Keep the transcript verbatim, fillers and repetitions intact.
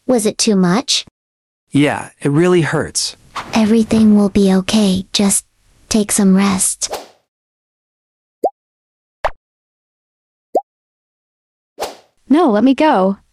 Was it too much? Yeah, it really hurts. Everything will be okay, just take some rest. No, let me go.